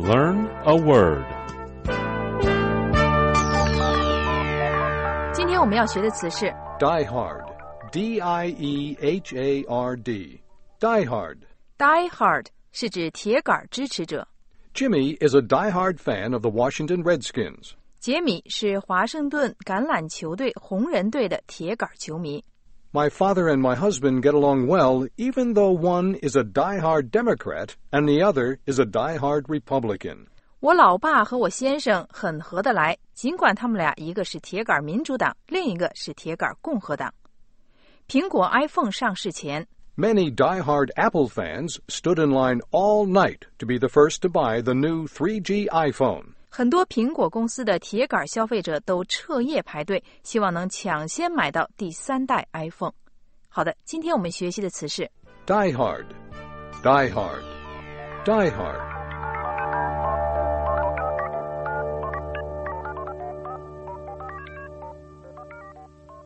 Learn a word. 今天我们要学的词是 Die hard. D-I-E-H-A-R-D. Die hard. die hard 是指铁杆支持者。 Jimmy is a die-hard fan of the Washington Redskins. 杰米是华盛顿橄榄球队红人队的铁杆球迷。 My father and my husband get along well, even though one is a die-hard Democrat and the other is a die-hard Republican. 我老爸和我先生很合得来，尽管他们俩一个是铁杆民主党，另一个是铁杆共和党。苹果 iPhone 上市前， Many die-hard Apple fans stood in line all night to be the first to buy the new 3G iPhone. 很多苹果公司的铁杆消费者都彻夜排队，希望能抢先买到第3代 iPhone。 好的，今天我们学习的词是 Die hard. Die hard. Die hard.